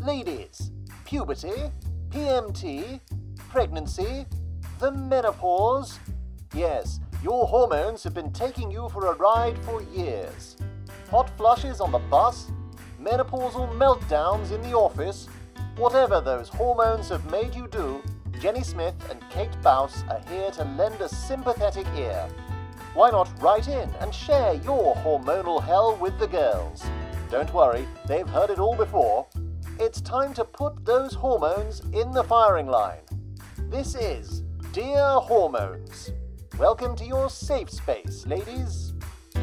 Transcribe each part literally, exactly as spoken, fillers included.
Ladies, puberty, P M T, pregnancy, the menopause. Yes, your hormones have been taking you for a ride for years. Hot flushes on the bus, menopausal meltdowns in the office. Whatever those hormones have made you do, Jenny Smith and Kate Bouse are here to lend a sympathetic ear. Why not write in and share your hormonal hell with the girls? Don't worry, they've heard it all before. It's time to put those hormones in the firing line. This is Dear Hormones. Welcome to your safe space, ladies.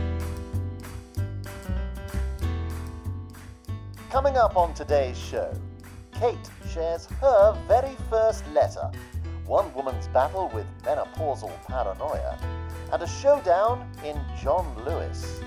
Coming up on today's show, Kate shares her very first letter, one woman's battle with menopausal paranoia, and a showdown in John Lewis.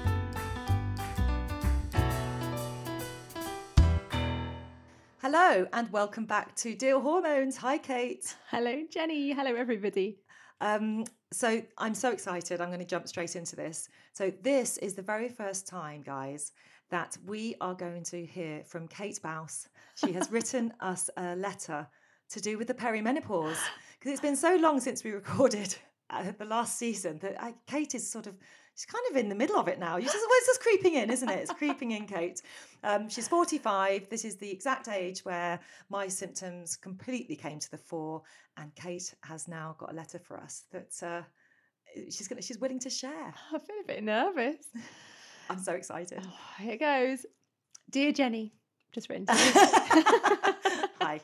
Hello and welcome back to Dear Hormones. Hi, Kate. Hello, Jenny. Hello, everybody. Um, so I'm so excited. I'm going to jump straight into this. So this is the very first time, guys, that we are going to hear from Kate Bouse. She has written us a letter to do with the perimenopause, because it's been so long since we recorded uh, the last season that uh, Kate is sort of, she's kind of in the middle of it now. You just, well, it's just creeping in, isn't it? It's creeping in, Kate. Um, she's forty-five. This is the exact age where my symptoms completely came to the fore, and Kate has now got a letter for us that uh, she's gonna, she's willing to share. I feel a bit nervous. I'm so excited. Oh, here goes. Dear Jenny, just written to you. Hi.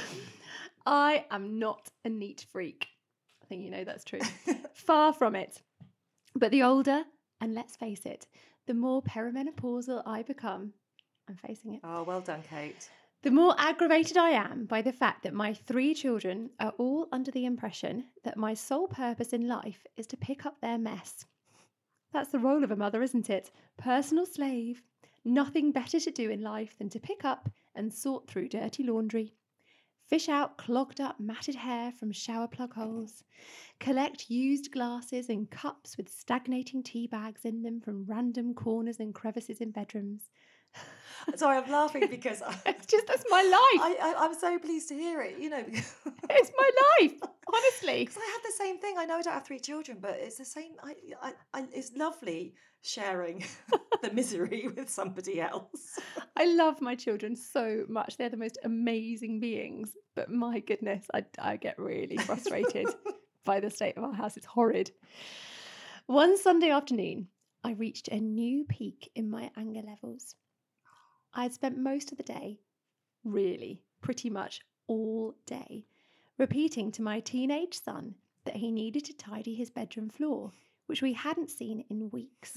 I am not a neat freak. I think you know that's true. Far from it. But the older, and let's face it, the more perimenopausal I become, I'm facing it. Oh, well done, Kate. The more aggravated I am by the fact that my three children are all under the impression that my sole purpose in life is to pick up their mess. That's the role of a mother, isn't it? Personal slave. Nothing better to do in life than to pick up and sort through dirty laundry. Fish out clogged up matted hair from shower plug holes. Collect used glasses and cups with stagnating tea bags in them from random corners and crevices in bedrooms. Sorry, I'm laughing because It's just, that's my life. I, I, I'm so pleased to hear it, you know. Because It's my life, honestly. I had the same thing. I know I don't have three children, but it's the same. I, I, I, it's lovely sharing the misery with somebody else. I love my children so much. They're the most amazing beings. But my goodness, I, I get really frustrated by the state of our house. It's horrid. One Sunday afternoon, I reached a new peak in my anger levels. I had spent most of the day, really, pretty much all day, repeating to my teenage son that he needed to tidy his bedroom floor, which we hadn't seen in weeks.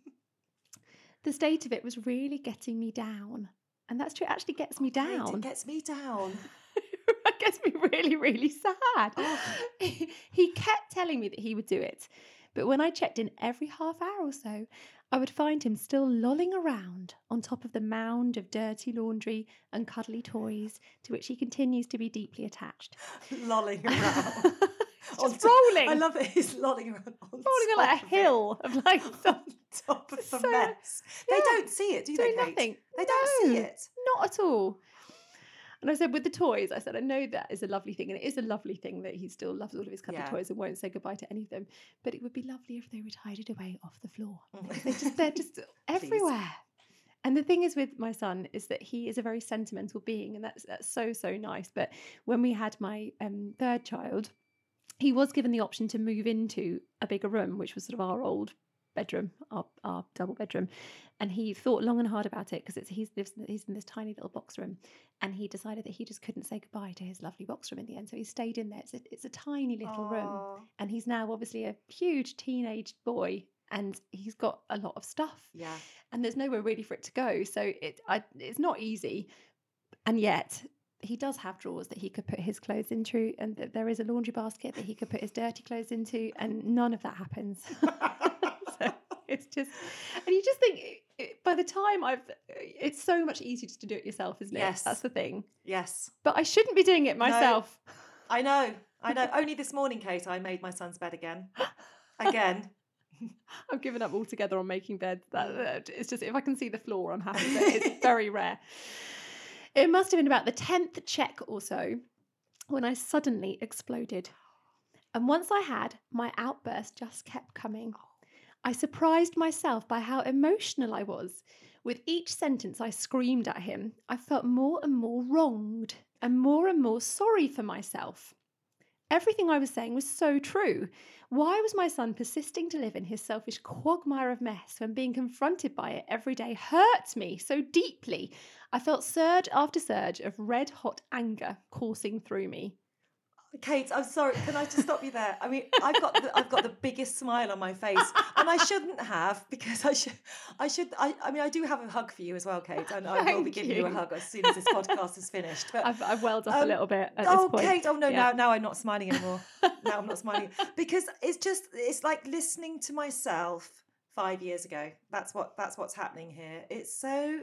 The state of it was really getting me down. And that's true, it actually gets me down. Kate, it gets me down. It gets me really, really sad. Oh. He, he kept telling me that he would do it. But when I checked in every half hour or so, I would find him still lolling around on top of the mound of dirty laundry and cuddly toys to which he continues to be deeply attached. Lolling around. Just rolling. I love it. He's lolling around on Rolling on like a top hill of like on top of the So- mess. They yeah. don't see it, do they, doing Kate? nothing. They don't see No, it. Not at all. And I said, with the toys, I said, I know that is a lovely thing. And it is a lovely thing that he still loves all of his cuddly Yeah. toys and won't say goodbye to any of them. But it would be lovely if they were tidied away off the floor. They just, they're just everywhere. And the thing is with my son is that he is a very sentimental being. And that's, that's so, so nice. But when we had my um, third child, he was given the option to move into a bigger room, which was sort of our old bedroom, our, our double bedroom. And he thought long and hard about it because it's he's lives he's in this tiny little box room, and he decided that he just couldn't say goodbye to his lovely box room in the end. So he stayed in there. It's a, it's a tiny little room, Aw. and he's now obviously a huge teenage boy, and he's got a lot of stuff. Yeah. And there's nowhere really for it to go. So it I, it's not easy, and yet he does have drawers that he could put his clothes into, and th- there is a laundry basket that he could put his dirty clothes into, and none of that happens. So it's just, and you just think it, by the time I've, it's so much easier just to do it yourself, isn't it? Yes. That's the thing. Yes. But I shouldn't be doing it myself. I know. I know. Only this morning, Kate, I made my son's bed again. Again. I've given up altogether on making beds. That, that it's just, if I can see the floor, I'm happy. But it's very rare. It must have been about the tenth check or so when I suddenly exploded. And once I had, my outburst just kept coming. I surprised myself by how emotional I was. With each sentence I screamed at him, I felt more and more wronged and more and more sorry for myself. Everything I was saying was so true. Why was my son persisting to live in his selfish quagmire of mess when being confronted by it every day hurt me so deeply? I felt surge after surge of red-hot anger coursing through me. Kate, I'm sorry. Can I just stop you there? I mean, I've got the, I've got the biggest smile on my face, and I shouldn't have because I should. I should. I, I mean, I do have a hug for you as well, Kate, and I will be Thank giving you. you a you. hug as soon as this podcast is finished. But I've, I've welled up um, a little bit at oh, this point. Kate! Oh no! Yeah. Now, now I'm not smiling anymore. Now I'm not smiling because it's just. It's like listening to myself five years ago. That's what. That's what's happening here. It's so.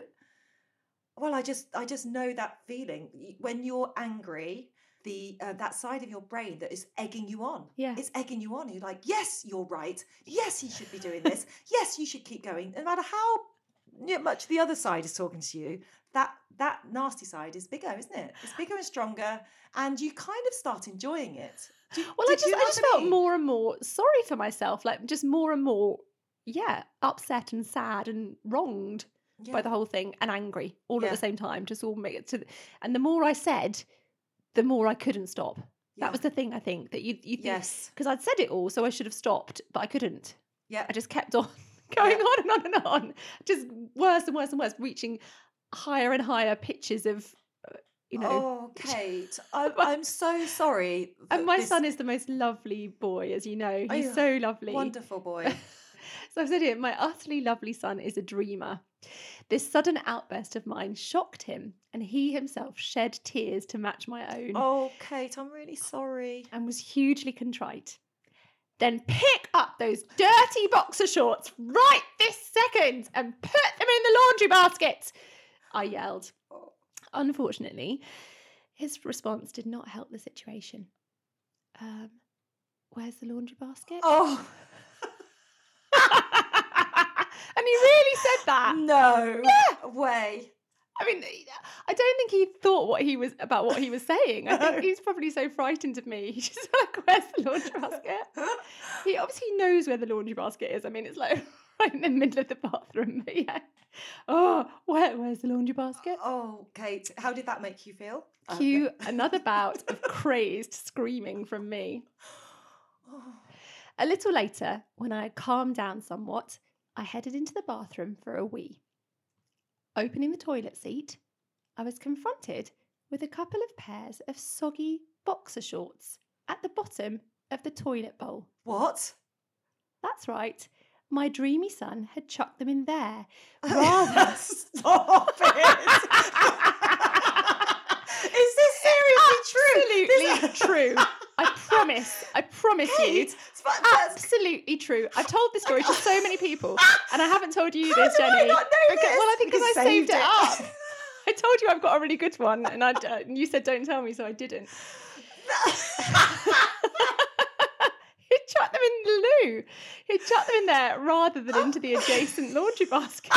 Well, I just. I just know that feeling when you're angry. The uh, that side of your brain that is egging you on. Yeah. It's egging you on. You're like, yes, you're right. Yes, he should be doing this. Yes, you should keep going. No matter how you know, much the other side is talking to you, that that nasty side is bigger, isn't it? It's bigger and stronger, and you kind of start enjoying it. Do, Well, I did just, you know I just what felt mean? more and more sorry for myself, like just more and more, yeah, upset and sad and wronged Yeah. by the whole thing and angry all Yeah. at the same time. Just all make it to, and the more I said, the more I couldn't stop. Yeah. That was the thing, I think, that you you think, Yes. because I'd said it all, so I should have stopped, but I couldn't. Yeah. I just kept on going Yeah. on and on and on, just worse and worse and worse, reaching higher and higher pitches of, uh, you know. Oh, Kate, I'm, I'm so sorry. And that my this son is the most lovely boy, as you know. He's Oh, so lovely. wonderful boy. So I've said it, my utterly lovely son is a dreamer. This sudden outburst of mine shocked him, and he himself shed tears to match my own Oh, Kate, I'm really sorry. and was hugely contrite. Then pick up those dirty boxer shorts right this second and put them in the laundry basket, I yelled. Unfortunately, his response did not help the situation. Um, where's the laundry basket? Oh. And he really said that. No Yeah. way. I mean, I don't think he thought what he was about what he was saying. I think No. he's probably so frightened of me. He's just like, "Where's the laundry basket?" He obviously knows where the laundry basket is. I mean, it's like right in the middle of the bathroom. But yeah. Oh, where, where's the laundry basket? Oh, Kate, how did that make you feel? Cue another bout of crazed screaming from me. Oh. A little later, when I had calmed down somewhat, I headed into the bathroom for a wee. Opening the toilet seat, I was confronted with a couple of pairs of soggy boxer shorts at the bottom of the toilet bowl. What? That's right, my dreamy son had chucked them in there, rather... Stop it! Is this seriously true? Absolutely This- true. I promise, I promise you. Kate, but that's- Absolutely true. I've told this story to so many people, and I haven't told you How this, did I Jenny. not know Because- this? Well, I think because You I saved saved it it. up. I told you I've got a really good one, and I uh, and you said don't tell me, so I didn't. He chucked them in the loo. He chucked them in there rather than into the adjacent laundry basket.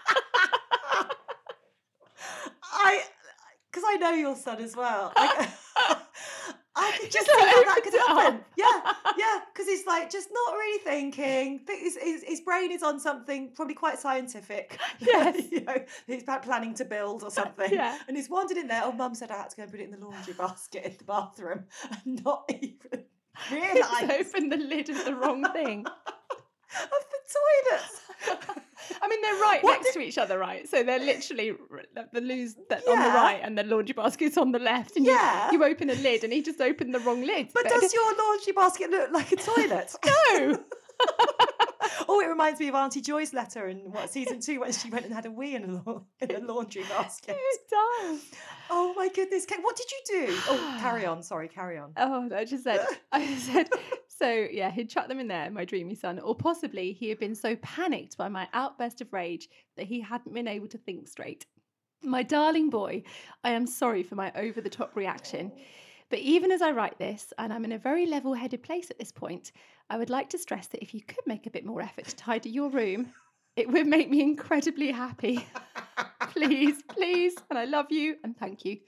I, because I know your son as well. I, I could just Just see like how that opened could it happen. up. Yeah, yeah, because he's like just not really thinking. Think His, his, his brain is on something probably quite scientific. Yes. You know, he's about planning to build or something. Yeah. And he's wandered in there. Oh, Mum said I had to go and put it in the laundry basket in the bathroom and not even He's realise opened the lid of the wrong thing. of the toilets. I mean, they're right What next did- to each other, right? So they're literally r- the loos that on the Yeah. right and the laundry basket's on the left. And you- Yeah. you, open a lid, and he just opened the wrong lid. But does your laundry basket look like a toilet? no? Oh, it reminds me of Auntie Joy's letter in what season two when she went and had a wee in a, la- in a laundry basket. It does. Oh my goodness, Kate, what did you do? Oh, carry on. Sorry, carry on. Oh, I just said, I said, so yeah, he'd chucked them in there, my dreamy son, or possibly he had been so panicked by my outburst of rage that he hadn't been able to think straight. My darling boy, I am sorry for my over the top reaction. But even as I write this, and I'm in a very level headed place at this point, I would like to stress that if you could make a bit more effort to tidy your room, it would make me incredibly happy. please, please. And I love you and thank you.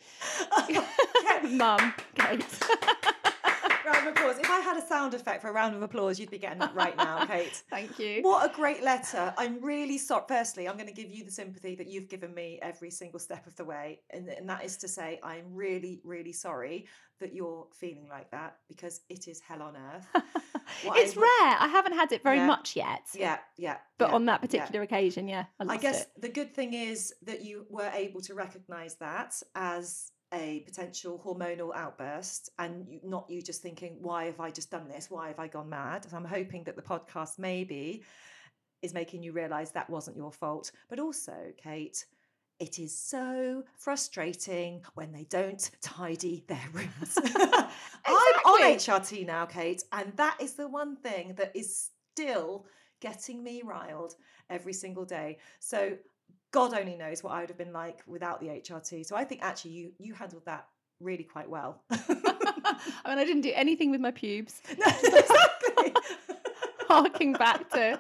Mum, Kate. Round of applause. If I had a sound effect for a round of applause, you'd be getting that right now, Kate. Thank you. What a great letter. I'm really sorry. Firstly, I'm going to give you the sympathy that you've given me every single step of the way. And, and that is to say, I'm really, really sorry that you're feeling like that, because it is hell on earth. What It's I- rare. I haven't had it very Yeah. much yet. Yeah, yeah. But yeah, on that yeah. particular occasion, yeah, I, I lost guess it. the good thing is that you were able to recognise that as a potential hormonal outburst, and you, not you just thinking, why have I just done this? Why have I gone mad? So I'm hoping that the podcast maybe is making you realise that wasn't your fault. But also, Kate, it is so frustrating when they don't tidy their rooms. I'm on Exactly. H R T now, Kate, and that is the one thing that is still getting me riled every single day. So God only knows what I would have been like without the H R T. So I think actually you you handled that really quite well. I mean, I didn't do anything with my pubes. No, exactly. Harking back to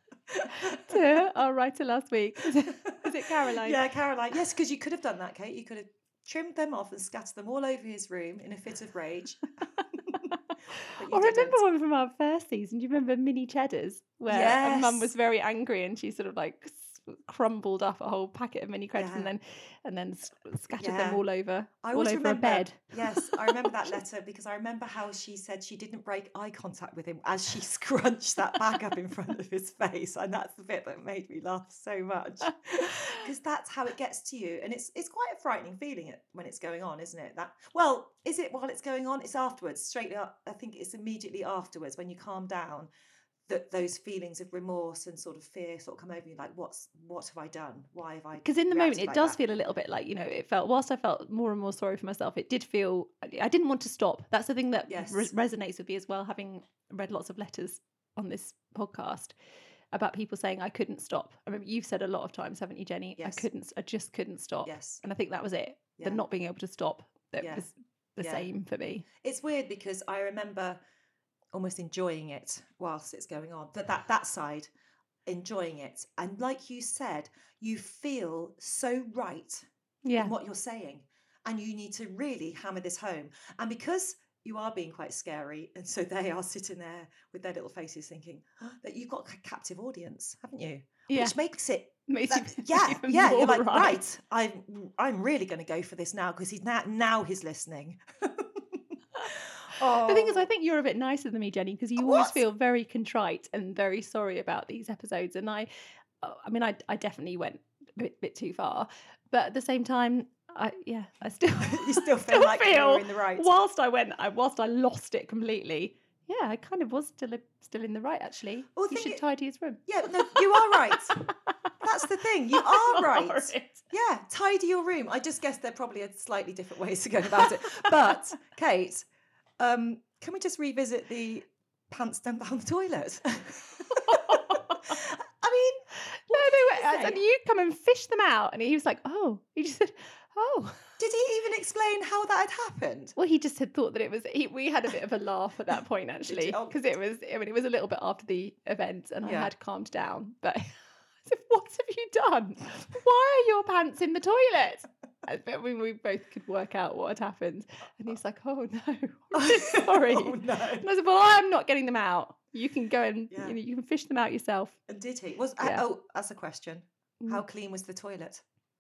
to our writer last week. Was it, was it Caroline? Yeah, Caroline. Yes, because you could have done that, Kate. You could have trimmed them off and scattered them all over his room in a fit of rage. But you Or I remember didn't. one from our first season. Do you remember Mini Cheddars? Where Yes. Mum was very angry and she sort of like s- crumbled up a whole packet of mini creds Yeah. and then and then s- scattered Yeah. them all over, I all always over remember, a bed. Yes, I remember that letter because I remember how she said she didn't break eye contact with him as she scrunched that bag up in front of his face, and that's the bit that made me laugh so much, because that's how it gets to you, and it's it's quite a frightening feeling it- when it's going on, isn't it? That well, is it while it's going on? It's afterwards, straight up. I think it's immediately afterwards when you calm down, that those feelings of remorse and sort of fear sort of come over you, like what's what have I done? Why have I? Because in the moment, reacted it like does that? feel a little bit like, you know, it felt, whilst I felt more and more sorry for myself, it did feel, I didn't want to stop. That's the thing that Yes. re- resonates with me as well, having read lots of letters on this podcast about people saying, I couldn't stop. I remember you've said a lot of times, haven't you, Jenny? Yes. I couldn't, I just couldn't stop. Yes. And I think that was it. Yeah. The not being able to stop, that Yeah. was the Yeah. same for me. It's weird because I remember almost enjoying it whilst it's going on. That that that side, enjoying it, and like you said, you feel so right Yeah. in what you're saying, and you need to really hammer this home. And because you are being quite scary, and so they are sitting there with their little faces thinking that you've got a captive audience, haven't you? Yeah. Which makes it. Makes that- you yeah, even yeah. You're more like, right. right. I'm, I'm really going to go for this now because he's now, now he's listening. The thing is, I Oh. think you're a bit nicer than me, Jenny, because you always What? feel very contrite and very sorry about these episodes. And I, uh, I mean, I, I definitely went a bit, bit too far, but at the same time, I, yeah, I still, You still feel like you were in the right. Whilst I went, I, whilst I lost it completely, yeah, I kind of was still, a, still in the right. Actually, Well, the you thing should i- tidy his room. Yeah, no, you are right. That's the thing. You are I'm right. horrid. Yeah, tidy your room. I just guess there probably are slightly different ways to go about it. But Kate, um, can we just revisit the pants down down the toilet? I mean, No, what no, did wait, he and say? you come and fish them out, and he was like, "Oh," he just said, "Oh." Did he even explain how that had happened? Well, he just had thought that it was. He, we had a bit of a laugh at that point, you? actually, Oh. because it was. I mean, it was a little bit after the event, and I Yeah. had calmed down. But I said, "What have you done? Why are your pants in the toilet?" And but we, we both could work out what had happened, and he's like, "Oh no, I'm really sorry." Oh no. And I said, "Well, I'm not getting them out. You can go and Yeah. you know you can fish them out yourself." And did he? Was Yeah. oh, that's a question. Mm. How clean was the toilet?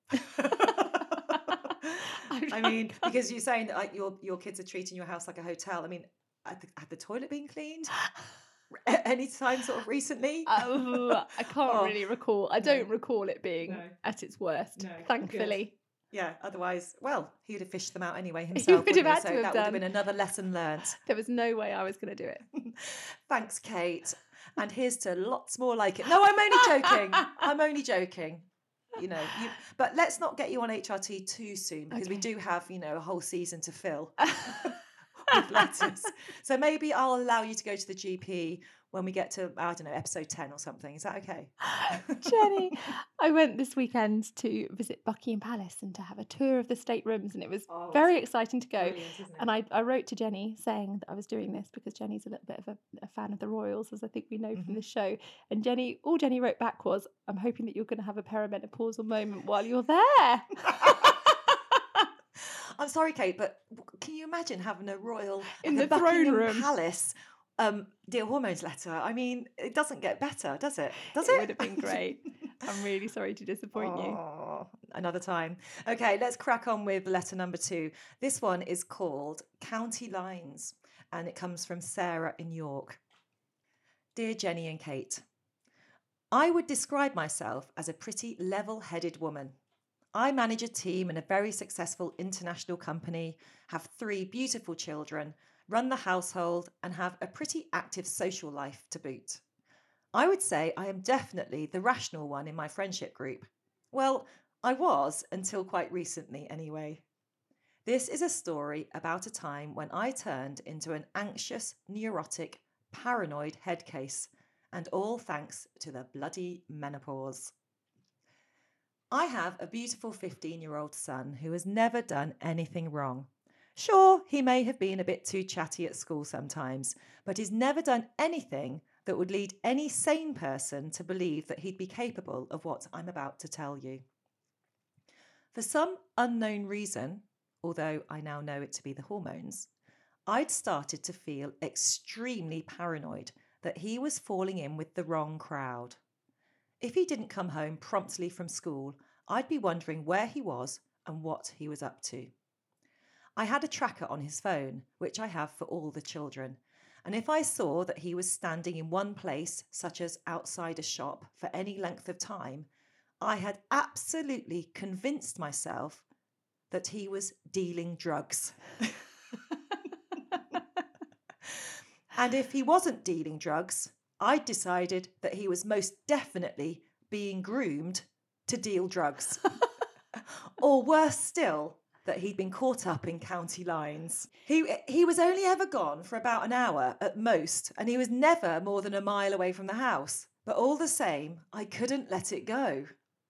I'm I mean, because you're saying that like your your kids are treating your house like a hotel. I mean, had the, had the toilet been cleaned A- any time sort of recently? Oh, I can't Oh, really recall. I no. don't recall it being No. at its worst. No, good. Thankfully. Yeah. Otherwise, well, he'd have fished them out anyway He himself. would have wouldn't had So to have that would have done. been another lesson learnt. There was no way I was going to do it. Thanks, Kate. And here's to lots more like it. No, I'm only joking. I'm only joking. You know, you, but let's not get you on H R T too soon because we Okay. do have, you know, a whole season to fill with letters. So maybe I'll allow you to go to the G P when we get to, I don't know, episode ten or something. Is that okay? Jenny, I went this weekend to visit Buckingham Palace and to have a tour of the staterooms, and it was Oh, very exciting to go. brilliant, isn't it? And I, I wrote to Jenny saying that I was doing this because Jenny's a little bit of a, a fan of the royals, as I think we know from Mhm. the show. And Jenny, all Jenny wrote back was, "I'm hoping that you're going to have a perimenopausal moment while you're there." I'm sorry, Kate, but w- can you imagine having a royal In like the a throne Buckingham room. Palace um, Dear Hormones letter? I mean, it doesn't get better, does it? Does It it? would have been great. I'm really sorry to disappoint you. Oh, another time. Okay, let's crack on with letter number two. This one is called County Lines, and it comes from Sarah in York. Dear Jenny and Kate, I would describe myself as a pretty level-headed woman. I manage a team in a very successful international company, have three beautiful children, run the household, and have a pretty active social life to boot. I would say I am definitely the rational one in my friendship group. Well, I was until quite recently, anyway. This is a story about a time when I turned into an anxious, neurotic, paranoid head case, and all thanks to the bloody menopause. I have a beautiful fifteen-year-old son who has never done anything wrong. Sure, he may have been a bit too chatty at school sometimes, but he's never done anything that would lead any sane person to believe that he'd be capable of what I'm about to tell you. For some unknown reason, although I now know it to be the hormones, I'd started to feel extremely paranoid that he was falling in with the wrong crowd. If he didn't come home promptly from school, I'd be wondering where he was and what he was up to. I had a tracker on his phone, which I have for all the children, and if I saw that he was standing in one place, such as outside a shop, for any length of time, I had absolutely convinced myself that he was dealing drugs. And if he wasn't dealing drugs, I'd decided that he was most definitely being groomed to deal drugs. Or worse still, that he'd been caught up in county lines. He, he was only ever gone for about an hour at most, and he was never more than a mile away from the house. But all the same, I couldn't let it go.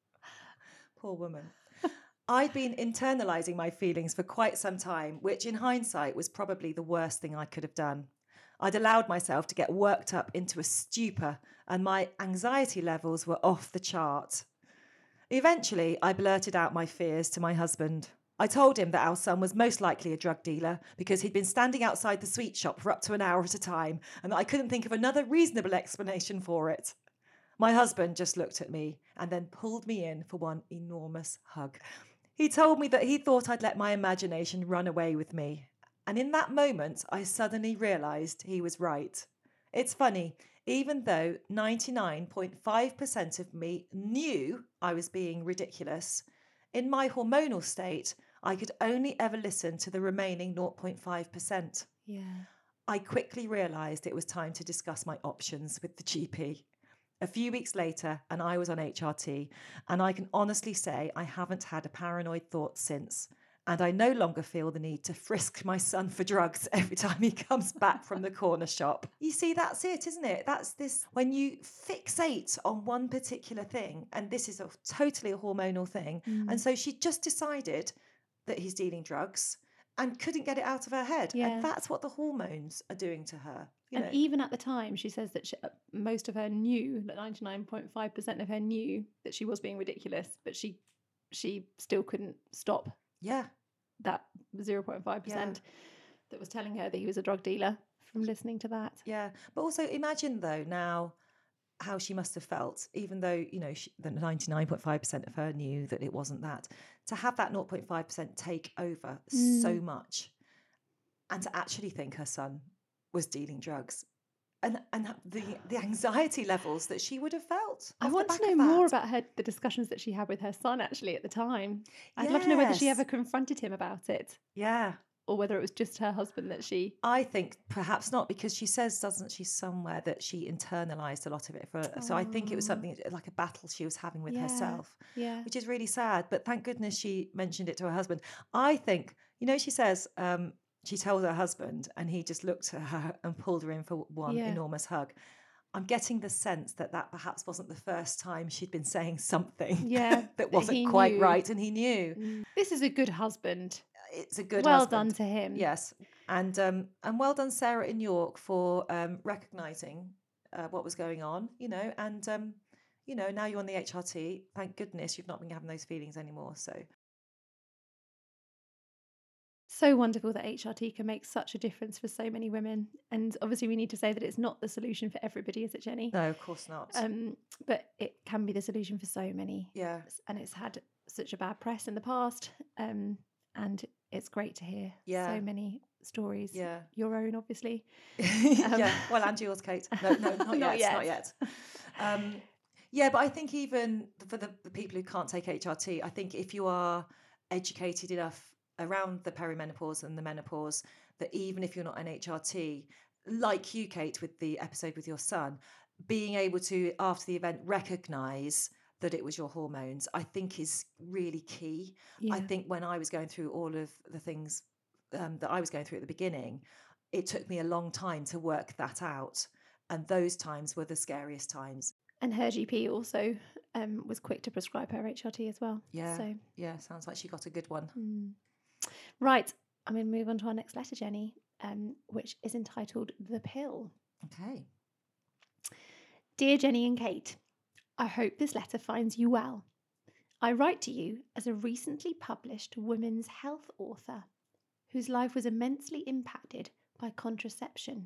Poor woman. I'd been internalising my feelings for quite some time, which in hindsight was probably the worst thing I could have done. I'd allowed myself to get worked up into a stupor, and my anxiety levels were off the chart. Eventually, I blurted out my fears to my husband. I told him that our son was most likely a drug dealer because he'd been standing outside the sweet shop for up to an hour at a time, and that I couldn't think of another reasonable explanation for it. My husband just looked at me and then pulled me in for one enormous hug. He told me that he thought I'd let my imagination run away with me. And in that moment, I suddenly realised he was right. It's funny, even though ninety-nine point five percent of me knew I was being ridiculous, in my hormonal state, I could only ever listen to the remaining zero point five percent. Yeah. I quickly realised it was time to discuss my options with the G P. A few weeks later, and I was on H R T, and I can honestly say I haven't had a paranoid thought since. And I no longer feel the need to frisk my son for drugs every time he comes back from the corner shop. You see, that's it, isn't it? That's this, when you fixate on one particular thing, and this is a totally a hormonal thing. Mm. And so she just decided that he's dealing drugs and couldn't get it out of her head. Yeah. And that's what the hormones are doing to her. You And know? even at the time, she says that she, uh, most of her knew, that ninety-nine point five percent of her knew that she was being ridiculous, but she she still couldn't stop Yeah. that zero point five percent that was telling her that he was a drug dealer from listening to that. Yeah. But also imagine, though, now how she must have felt, even though, you know, she, the ninety-nine point five percent of her knew that it wasn't that, to have that zero point five percent take over Mm. so much and to actually think her son was dealing drugs. And, and the the anxiety levels that she would have felt. I off the want to back know of more that. about her the discussions that she had with her son actually at the time. I'd love to know whether she Yes. ever confronted him about it, Yeah. or whether it was just her husband that she. I think perhaps not, because she says, doesn't she, somewhere that she internalized a lot of it. For So I think it was Oh. something like a battle she was having with Yeah. herself, Yeah. which is really sad. But thank goodness she mentioned it to her husband. I think, you know, she says um, she told her husband and he just looked at her and pulled her in for one Yeah. enormous hug. I'm getting the sense that that perhaps wasn't the first time she'd been saying something Yeah, that that wasn't he quite knew. right, and he knew. Mm. This is a good husband. It's a good Well husband. done to him. Yes, and um, and well done, Sarah in York, for um, recognising uh, what was going on. You know, and um, you know, now you're on the H R T. Thank goodness you've not been having those feelings anymore. So. So wonderful that H R T can make such a difference for so many women. And obviously we need to say that it's not the solution for everybody, is it, Jenny? No, of course not. Um, but it can be the solution for so many. Yeah. And it's had such a bad press in the past. Um, and it's great to hear Yeah. so many stories. Yeah. Your own, obviously. Um, yeah. Well, and yours, Kate. No, no, not, not yet, yet. Not yet. Um, yeah, but I think even for the, the people who can't take H R T, I think if you are educated enough around the perimenopause and the menopause, that even if you're not an H R T, like you, Kate, with the episode with your son, being able to, after the event, recognise that it was your hormones, I think is really key. Yeah. I think when I was going through all of the things um, that I was going through at the beginning, it took me a long time to work that out. And those times were the scariest times. And her G P also um, was quick to prescribe her H R T as well. Yeah. So. Yeah, sounds like she got a good one. Mm. Right, I'm going to move on to our next letter, Jenny, um, which is entitled The Pill. Okay. Dear Jenny and Kate, I hope this letter finds you well. I write to you as a recently published women's health author whose life was immensely impacted by contraception.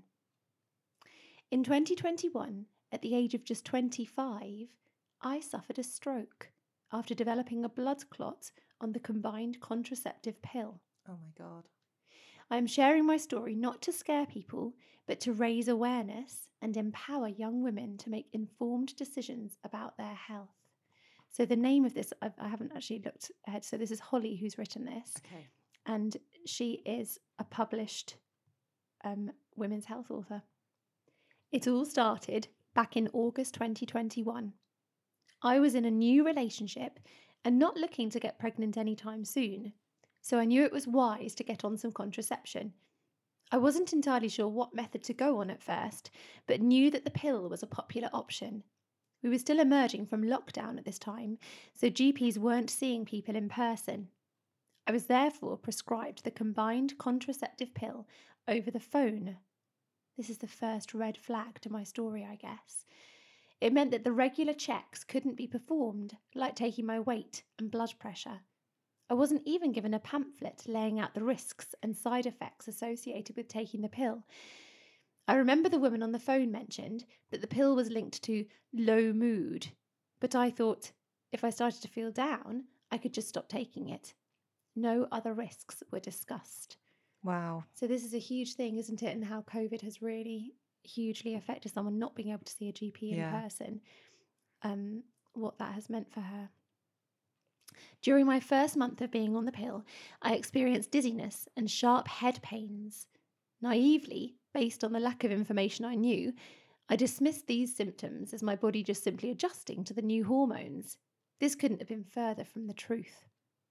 In twenty twenty-one, at the age of just twenty-five, I suffered a stroke after developing a blood clot on the combined contraceptive pill. Oh my God. I am sharing my story not to scare people, but to raise awareness and empower young women to make informed decisions about their health. So the name of this, I've, I haven't actually looked ahead. So this is Holly who's written this. Okay. And she is a published um, women's health author. It all started back in August twenty twenty-one. I was in a new relationship and not looking to get pregnant anytime soon, so I knew it was wise to get on some contraception. I wasn't entirely sure what method to go on at first, but knew that the pill was a popular option. We were still emerging from lockdown at this time, so G Ps weren't seeing people in person. I was therefore prescribed the combined contraceptive pill over the phone. This is the first red flag to my story, I guess. It meant that the regular checks couldn't be performed, like taking my weight and blood pressure. I wasn't even given a pamphlet laying out the risks and side effects associated with taking the pill. I remember the woman on the phone mentioned that the pill was linked to low mood, but I thought if I started to feel down, I could just stop taking it. No other risks were discussed. Wow. So this is a huge thing, isn't it? And how COVID has really hugely affected someone not being able to see a G P in Yeah. person, um, what that has meant for her. During my first month of being on the pill, I experienced dizziness and sharp head pains. Naively, based on the lack of information I knew, I dismissed these symptoms as my body just simply adjusting to the new hormones. This couldn't have been further from the truth.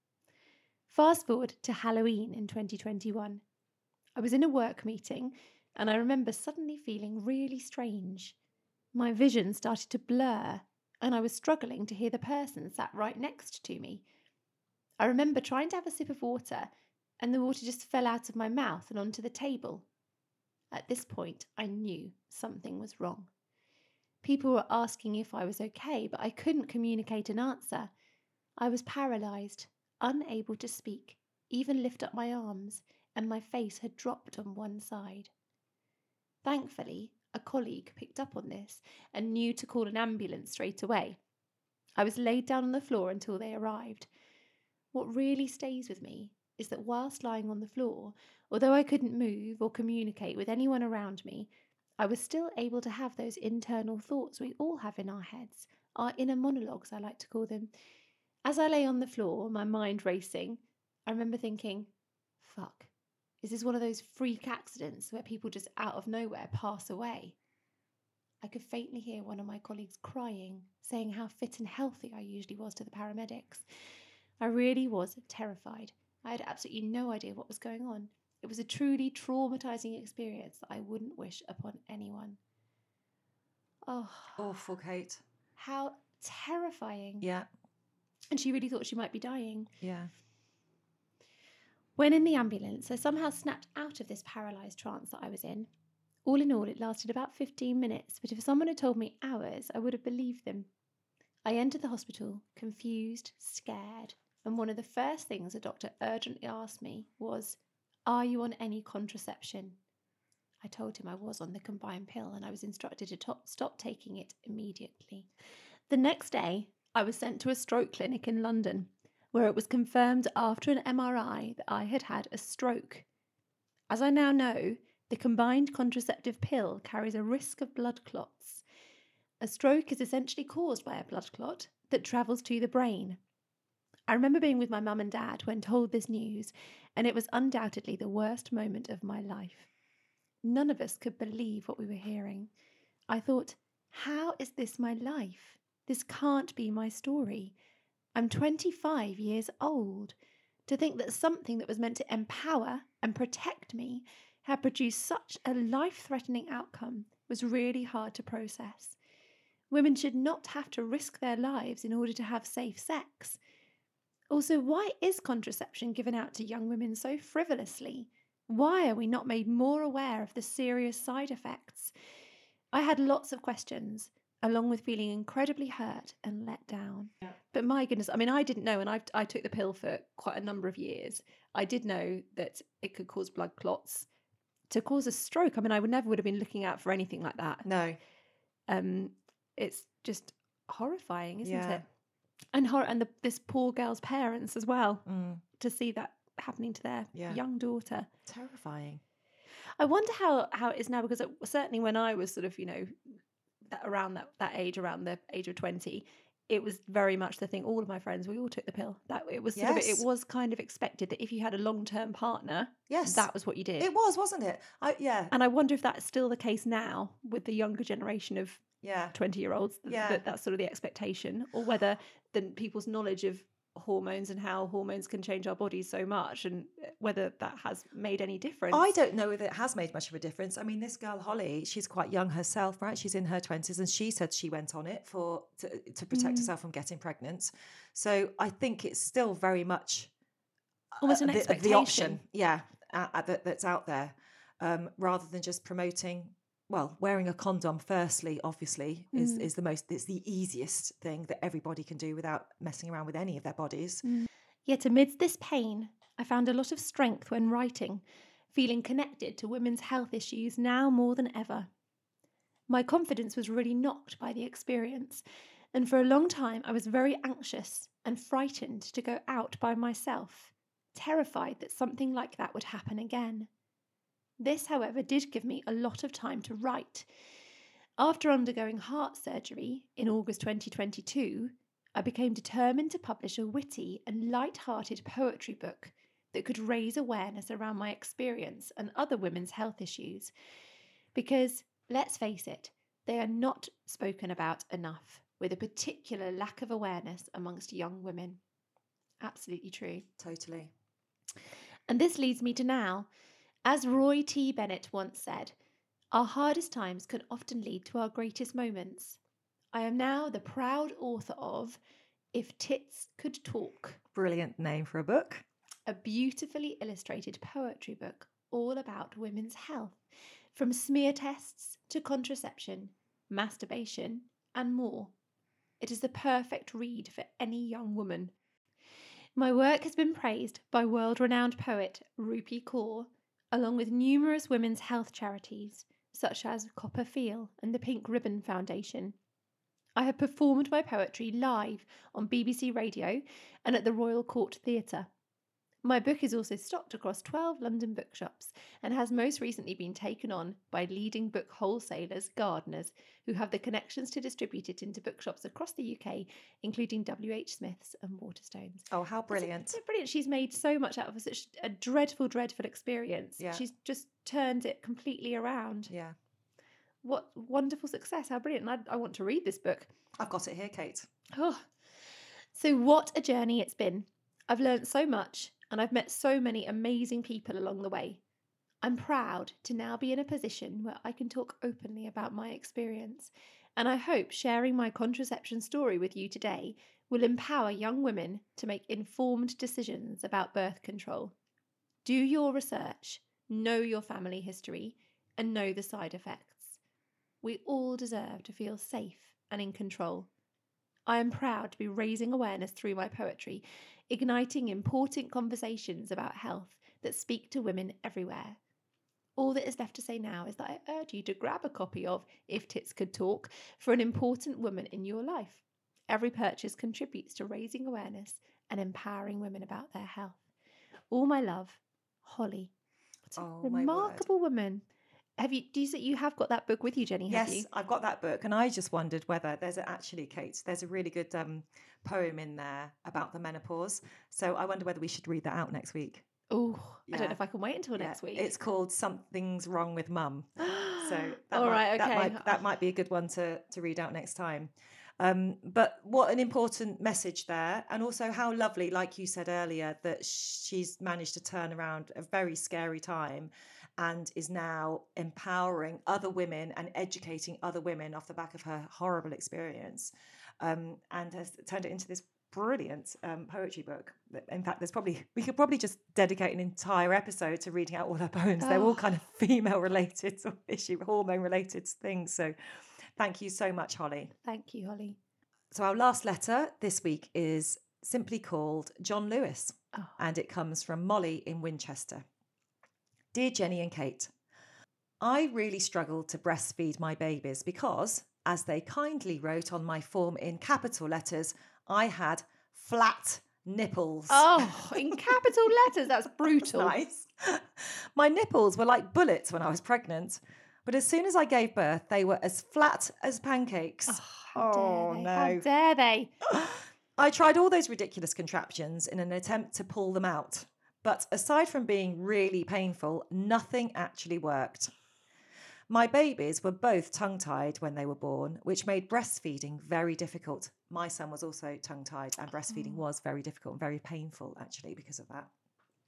Fast forward to Halloween in twenty twenty-one. I was in a work meeting and I remember suddenly feeling really strange. My vision started to blur and I was struggling to hear the person sat right next to me. I remember trying to have a sip of water and the water just fell out of my mouth and onto the table. At this point, I knew something was wrong. People were asking if I was okay, but I couldn't communicate an answer. I was paralysed, unable to speak, even lift up my arms, and my face had dropped on one side. Thankfully, a colleague picked up on this and knew to call an ambulance straight away. I was laid down on the floor until they arrived. What really stays with me is that whilst lying on the floor, although I couldn't move or communicate with anyone around me, I was still able to have those internal thoughts we all have in our heads, our inner monologues, I like to call them. As I lay on the floor, my mind racing, I remember thinking, fuck, is this one of those freak accidents where people just out of nowhere pass away? I could faintly hear one of my colleagues crying, saying how fit and healthy I usually was to the paramedics. I really was terrified. I had absolutely no idea what was going on. It was a truly traumatizing experience that I wouldn't wish upon anyone. Oh, Awful, Kate. how terrifying. Yeah, And she really thought she might be dying. yeah. When in the ambulance, I somehow snapped out of this paralysed trance that I was in. All in all, it lasted about fifteen minutes, but if someone had told me hours, I would have believed them. I entered the hospital, confused, scared, and one of the first things the doctor urgently asked me was, "Are you on any contraception?" I told him I was on the combined pill and I was instructed to top, stop taking it immediately. The next day, I was sent to a stroke clinic in London, where it was confirmed after an M R I that I had had a stroke. As I now know, the combined contraceptive pill carries a risk of blood clots. A stroke is essentially caused by a blood clot that travels to the brain. I remember being with my mum and dad when told this news, and it was undoubtedly the worst moment of my life. None of us could believe what we were hearing. I thought, how is this my life? This can't be my story. I'm twenty-five years old. To think that something that was meant to empower and protect me had produced such a life-threatening outcome was really hard to process. Women should not have to risk their lives in order to have safe sex. Also, why is contraception given out to young women so frivolously? Why are we not made more aware of the serious side effects? I had lots of questions, along with feeling incredibly hurt and let down. Yeah. But my goodness, I mean, I didn't know, and I I took the pill for quite a number of years. I did know that it could cause blood clots. To cause a stroke, I mean, I would never would have been looking out for anything like that. No. Um, it's just horrifying, isn't Yeah. it? And hor- and the, this poor girl's parents as well, Mm. to see that happening to their Yeah. young daughter. Terrifying. I wonder how, how it is now, because it, certainly when I was sort of, you know, that around that, that age, around the age of twenty, it was very much the thing. All of my friends, we all took the pill. That it was sort of, Yes. it was kind of expected that if you had a long-term partner, Yes. that was what you did. It was, wasn't it? I, yeah. And I wonder if that's still the case now with the younger generation of Yeah. twenty-year-olds, th- Yeah. that that's sort of the expectation, or whether the people's knowledge of hormones and how hormones can change our bodies so much, and whether that has made any difference. I don't know if it has made much of a difference. I mean, this girl Holly, she's quite young herself, right? She's in her twenties, and she said she went on it for to, to protect Mm. herself from getting pregnant. So I think it's still very much Almost an the, the expectation. option, yeah, uh, uh, that, that's out there, um, rather than just promoting. Well, wearing a condom, firstly, obviously, is, Mm. is the most. It's the easiest thing that everybody can do without messing around with any of their bodies. Yet amidst this pain, I found a lot of strength when writing, feeling connected to women's health issues now more than ever. My confidence was really knocked by the experience, and for a long time I was very anxious and frightened to go out by myself, terrified that something like that would happen again. This, however, did give me a lot of time to write. After undergoing heart surgery in August twenty twenty-two, I became determined to publish a witty and light-hearted poetry book that could raise awareness around my experience and other women's health issues. Because, let's face it, they are not spoken about enough, with a particular lack of awareness amongst young women. Absolutely true. Totally. And this leads me to now. As Roy T. Bennett once said, our hardest times can often lead to our greatest moments. I am now the proud author of If Tits Could Talk, Brilliant name for a book. a beautifully illustrated poetry book all about women's health, from smear tests to contraception, masturbation, and more. It is the perfect read for any young woman. My work has been praised by world-renowned poet Rupi Kaur, along with numerous women's health charities, such as Copper Feel and the Pink Ribbon Foundation. I have performed my poetry live on B B C Radio and at the Royal Court Theatre. My book is also stocked across twelve London bookshops and has most recently been taken on by leading book wholesalers, Gardners, who have the connections to distribute it into bookshops across the U K, including W H Smith's and Waterstones. Oh, how It's- brilliant. It's brilliant. She's made so much out of such a dreadful, dreadful experience. Yeah. She's just turned it completely around. Yeah. What wonderful success. How brilliant. I, I want to read this book. I've got it here, Kate. Oh. So what a journey it's been. I've learnt so much and I've met so many amazing people along the way. I'm proud to now be in a position where I can talk openly about my experience And I hope sharing my contraception story with you today will empower young women to make informed decisions about birth control. Do your research, know your family history, and know the side effects. We all deserve to feel safe and in control. I am proud to be raising awareness through my poetry, igniting important conversations about health that speak to women everywhere. All that is left to say now is that I urge you to grab a copy of If Tits Could Talk for an important woman in your life. Every purchase contributes to raising awareness and empowering women about their health. All my love, Holly. What a Oh, my word. remarkable woman. Have you? Do you say you have got that book with you, Jenny? Have Yes, you? I've got that book, and I just wondered whether there's a, actually, Kate, there's a really good um, poem in there about the menopause. So I wonder whether we should read that out next week. Oh, I don't Yeah. know if I can wait until Yeah, next week. It's called Something's Wrong with Mum. So that, All might, right, that, okay. might, that might be a good one to, to read out next time. Um, but what an important message there. And also how lovely, like you said earlier, that she's managed to turn around a very scary time and is now empowering other women and educating other women off the back of her horrible experience, um, and has turned it into this brilliant um, poetry book. In fact, there's probably we could probably just dedicate an entire episode to reading out all her poems. They're all kind of female related or issue hormone related things. So thank you so much, Holly. Thank you, Holly. So our last letter this week is simply called John Lewis, Oh. and it comes from Molly in Winchester. Dear Jenny and Kate, I really struggled to breastfeed my babies because, as they kindly wrote on my form in capital letters, I had flat nipples. Oh, in capital letters, that's brutal. Nice. My nipples were like bullets when I was pregnant, but as soon as I gave birth, they were as flat as pancakes. Oh, how Oh, dare they? no. How dare they? I tried all those ridiculous contraptions in an attempt to pull them out, but aside from being really painful, nothing actually worked. My babies were both tongue-tied when they were born, which made breastfeeding very difficult. My son was also tongue-tied, and breastfeeding Oh. was very difficult and very painful, actually, because of that.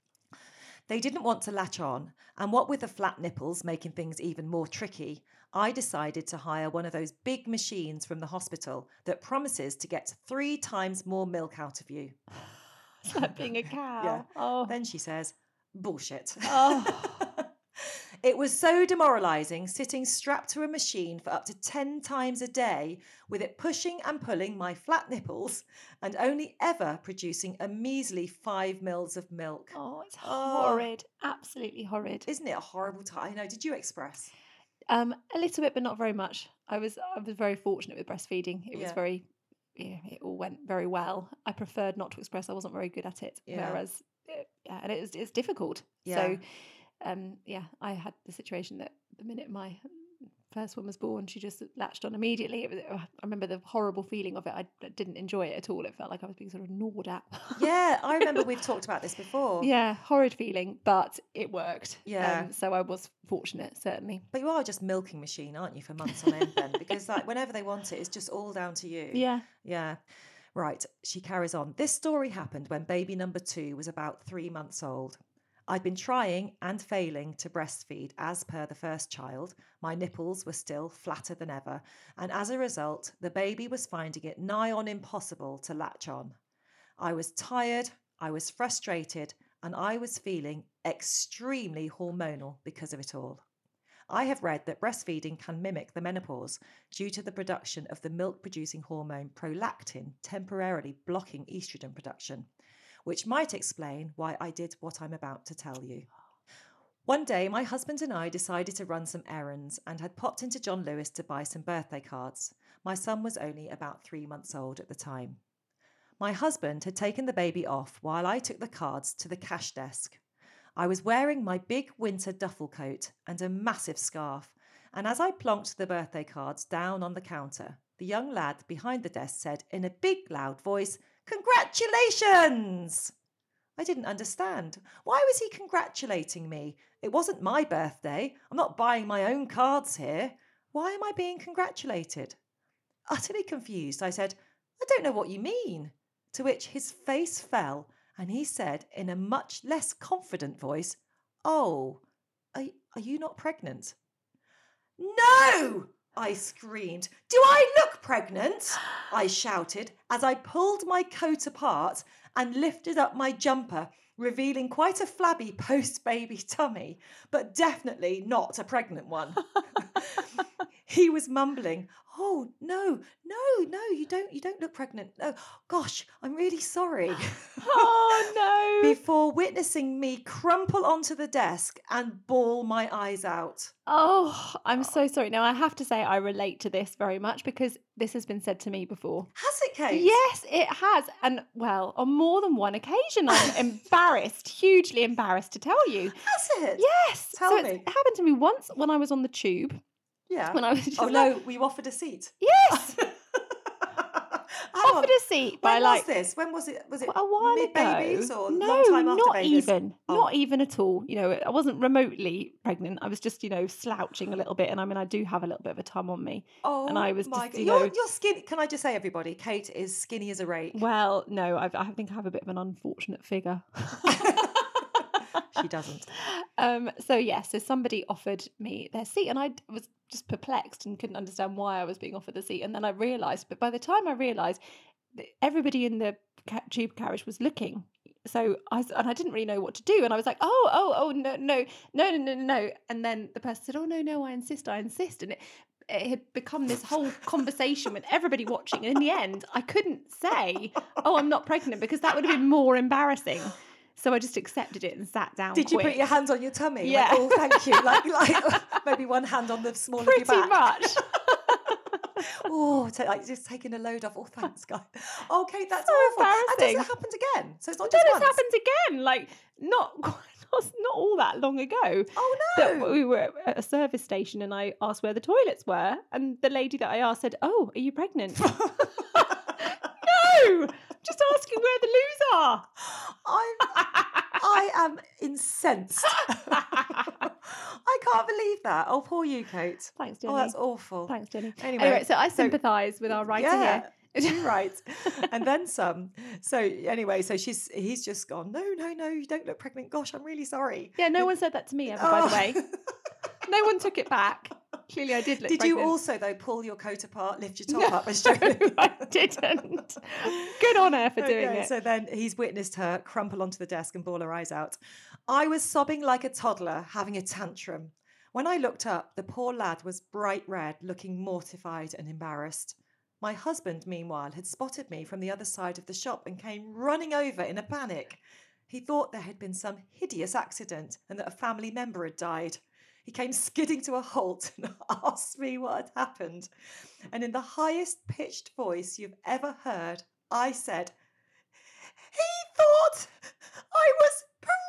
They didn't want to latch on, and what with the flat nipples making things even more tricky, I decided to hire one of those big machines from the hospital that promises to get three times more milk out of you. It's like being a cow. Yeah. Oh. Then she says, bullshit. Oh. It was so demoralising sitting strapped to a machine for up to ten times a day with it pushing and pulling my flat nipples and only ever producing a measly five mils of milk. Oh, it's Oh. horrid. Absolutely horrid. Isn't it a horrible time? I know. Did you express? Um, a little bit, but not very much. I was I was very fortunate with breastfeeding. It was Yeah. very, yeah, it all went very well. I preferred not to express. I wasn't very good at it. Yeah. Whereas, uh, yeah, and it was it's difficult. Yeah. So, um, yeah, I had the situation that the minute my first one was born, she just latched on immediately. It was, I remember the horrible feeling of it. I d- didn't enjoy it at all. It felt like I was being sort of gnawed at. Yeah, I remember we've talked about this before. Yeah, horrid feeling, but it worked. Yeah. Um, so I was fortunate, certainly. But you are just milking machine, aren't you, for months on end then? Because like whenever they want it, it's just all down to you. Yeah. Yeah. Right. She carries on. This story happened when baby number two was about three months old. I'd been trying and failing to breastfeed as per the first child. My nipples were still flatter than ever. And as a result, the baby was finding it nigh on impossible to latch on. I was tired, I was frustrated, and I was feeling extremely hormonal because of it all. I have read that breastfeeding can mimic the menopause due to the production of the milk-producing hormone prolactin temporarily blocking estrogen production, which might explain why I did what I'm about to tell you. One day, my husband and I decided to run some errands and had popped into John Lewis to buy some birthday cards. My son was only about three months old at the time. My husband had taken the baby off while I took the cards to the cash desk. I was wearing my big winter duffel coat and a massive scarf, and as I plonked the birthday cards down on the counter, the young lad behind the desk said in a big loud voice, "Congratulations!" I didn't understand. Why was he congratulating me? It wasn't my birthday. I'm not buying my own cards here. Why am I being congratulated? Utterly confused, I said, "I don't know what you mean." To which his face fell and he said in a much less confident voice, "Oh, are, are you not pregnant?" "No!" I screamed. Do I look pregnant? I shouted as I pulled my coat apart and lifted up my jumper, revealing quite a flabby post-baby tummy, but definitely not a pregnant one. He was mumbling, "Oh, no, no, no, you don't you don't look pregnant. No, gosh, I'm really sorry." Oh, no. Before witnessing me crumple onto the desk and bawl my eyes out. Oh, I'm so sorry. Now, I have to say I relate to this very much because this has been said to me before. Has it, Kate? Yes, it has. And, well, on more than one occasion, I'm embarrassed, hugely embarrassed to tell you. Has it? Yes. Tell so me. It happened to me once when I was on the tube. Yeah. When I was just oh, like, no, we offered a seat. Yes. Hang Offered on. a seat by When like was this? When was it? Was it a while mid ago. babies or no, long time after not babies? even, Oh. not even at all. You know, I wasn't remotely pregnant. I was just, you know, slouching a little bit, and I mean, I do have a little bit of a tum on me. Oh, and I was my just, God. you You're, know, you're skinny. Can I just say, everybody, Kate is skinny as a rake. well, no, I've, I think I have a bit of an unfortunate figure. She doesn't. Um, so yeah, so somebody offered me their seat, and I was just perplexed and couldn't understand why I was being offered the seat. And then I realised, but by the time I realised, that everybody in the ca- tube carriage was looking. So I was, and I didn't really know what to do, and I was like, oh, oh, oh, no, no, no, no, no, no. And then the person said, oh, no, no, I insist, I insist, and it. It had become this whole conversation with everybody watching. And in the end, I couldn't say, oh, I'm not pregnant, because that would have been more embarrassing. So I just accepted it and sat down. Did you quick. put your hands on your tummy? Yeah. Like, oh, thank you. Like, like maybe one hand on the small Pretty of your back. much. Oh, t- like just taking a load off. Oh, thanks, guys. Okay, that's So awful. And does embarrassing. it happened again? So it's not Then just it's once. happened again, like not not not all that long ago. Oh That no! we were at a service station, and I asked where the toilets were, and the lady that I asked said, "Oh, are you pregnant?" No, just asking where the loos are. I'm, I am incensed. I can't believe that. Oh, poor you, Kate. Thanks, Jenny. Oh, that's awful. Thanks, Jenny. Anyway, Anyway, so I so- sympathise with our writer yeah. here. Too right, and then some. So anyway, so she's he's just gone. No, no, no, you don't look pregnant. Gosh, I'm really sorry. Yeah, no one said that to me ever, by the way. No one took it back. Clearly, I did look Did pregnant. you also though pull your coat apart, lift your top No, up, and show it? I didn't. Good on her for doing Okay, it. So then he's witnessed her crumple onto the desk and bawl her eyes out. I was sobbing like a toddler, having a tantrum. When I looked up, the poor lad was bright red, looking mortified and embarrassed. My husband, meanwhile, had spotted me from the other side of the shop and came running over in a panic. He thought there had been some hideous accident and that a family member had died. He came skidding to a halt and asked me what had happened. And in the highest pitched voice you've ever heard, I said, "He thought I was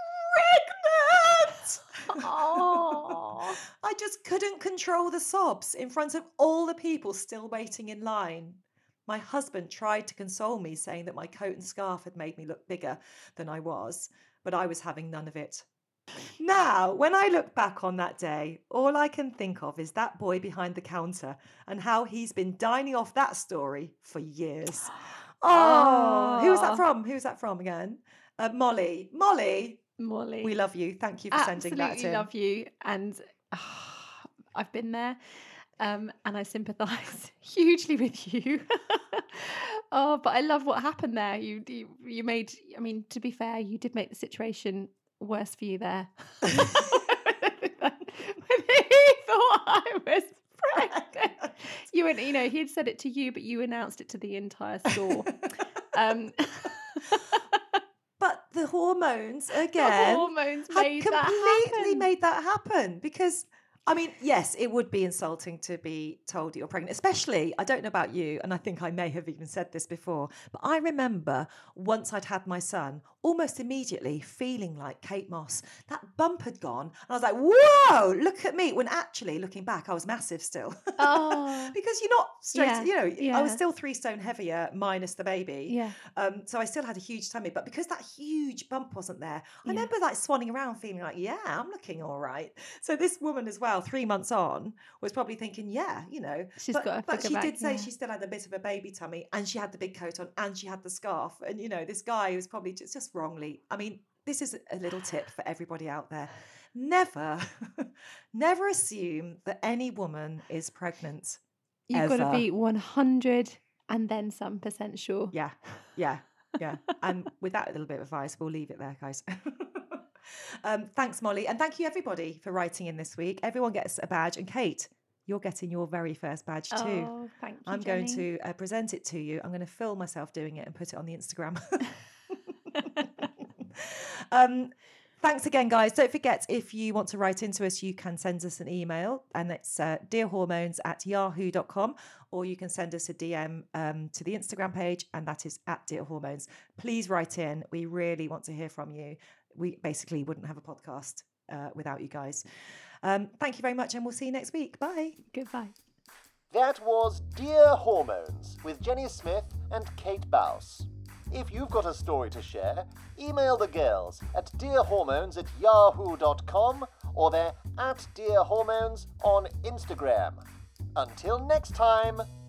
pregnant!" Oh. I just couldn't control the sobs in front of all the people still waiting in line. My husband tried to console me, saying that my coat and scarf had made me look bigger than I was, but I was having none of it. Now, when I look back on that day, all I can think of is that boy behind the counter and how he's been dining off that story for years. Oh, who was that Oh. from? Who was that from again? Uh, Molly. Molly, Molly. we love you. Thank you for sending that Absolutely in. love you, and ah, I've been there, um, and I sympathise hugely with you. Oh, but I love what happened there. You, you, you made. I mean, to be fair, you did make the situation worse for you there. When he thought I was pregnant, you went. You know, he had said it to you, but you announced it to the entire store. Um, But the hormones, the again, hormones had made that completely happen. made that happen because, I mean, yes, it would be insulting to be told you're pregnant, especially, I don't know about you, and I think I may have even said this before, but I remember once I'd had my son, almost immediately feeling like Kate Moss. That bump had gone, and I was like, whoa, look at me. When actually, looking back, I was massive still. Oh. Because you're not straight, Yeah, you know, I was yeah. still three stone heavier minus the baby. Yeah. Um, so I still had a huge tummy, but because that huge bump wasn't there, I Yeah. remember like swanning around feeling like, yeah, I'm looking all right. So this woman as well, three months on, was probably thinking, yeah, you know. She's but, got her But figure she back, did say yeah. she still had a bit of a baby tummy and she had the big coat on and she had the scarf. And, you know, this guy was probably just, just wrongly. I mean, this is a little tip for everybody out there. never, never assume that any woman is pregnant. You've got to ever. be one hundred and then some percent sure. Yeah, yeah, yeah. And with that little bit of advice, we'll leave it there, guys. um, thanks, Molly. And thank you, everybody, for writing in this week. Everyone gets a badge. And Kate, you're getting your very first badge too. Oh, thank you, I'm Jenny. going to uh, present it to you. I'm going to film myself doing it and put it on the Instagram. um, thanks again, guys. Don't forget, if you want to write into us, you can send us an email, and it's uh, dearhormones at yahoo dot com, or you can send us a D M um, to the Instagram page, and that is at dearhormones. Please write in. We really want to hear from you. We basically wouldn't have a podcast uh, without you guys. Um, thank you very much, and we'll see you next week. Bye. Goodbye. That was Dear Hormones with Jenny Smith and Kate Bouse. If you've got a story to share, email the girls at dearhormones at yahoo dot com, or they're at dearhormones on Instagram. Until next time.